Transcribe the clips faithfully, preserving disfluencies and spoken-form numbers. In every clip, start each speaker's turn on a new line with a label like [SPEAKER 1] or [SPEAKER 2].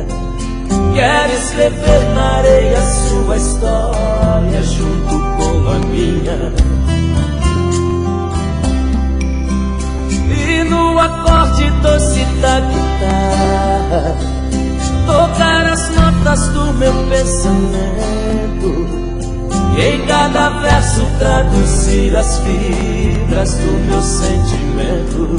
[SPEAKER 1] Quero escrever na areia sua história junto com a minha. E no acorde doce da guitarra tocar as notas do meu pensamento, e em cada verso traduzir as fibras do meu sentimento.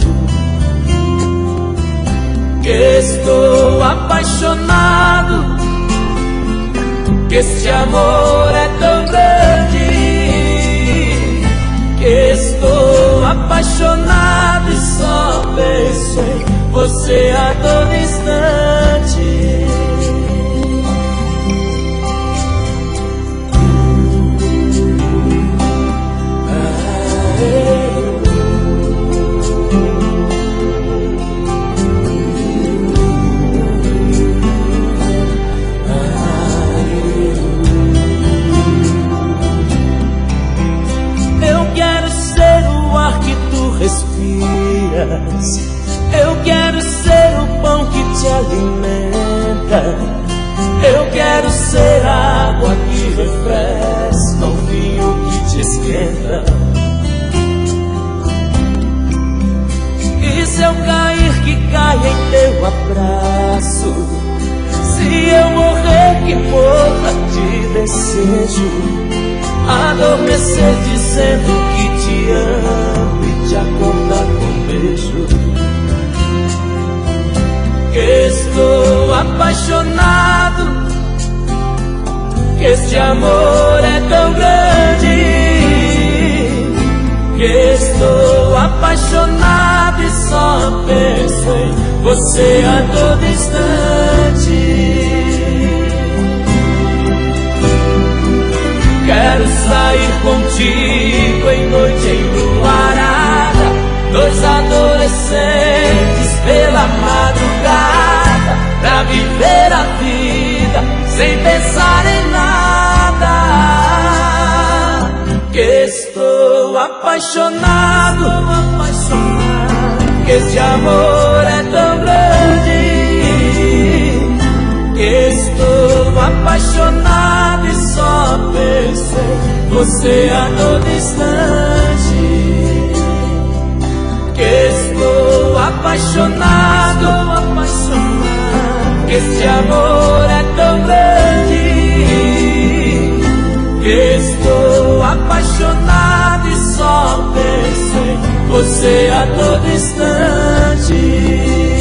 [SPEAKER 1] Que estou apaixonado, que este amor é tão grande. Que estou apaixonado e só penso em você a todo instante. Respiras. Eu quero ser o pão que te alimenta. Eu quero ser a água que refresca, o vinho que te esquenta. E se eu cair, que caia em teu abraço. Se eu morrer, que morra de desejo. Adormecer dizendo que te amo e te acordar com um beijo. Que estou apaixonado, que este amor é tão grande. Que estou apaixonado e só penso em você a todo instante. Quero sair contigo em noite enluarada, dois adolescentes pela madrugada, pra viver a vida sem pensar em nada. Que estou apaixonado, apaixonado, que este amor é tão grande. Que estou apaixonado e só penso em você a todo instante. Que estou apaixonado, apaixonado, que este amor é tão grande. Que estou apaixonado e só penso em você a todo instante.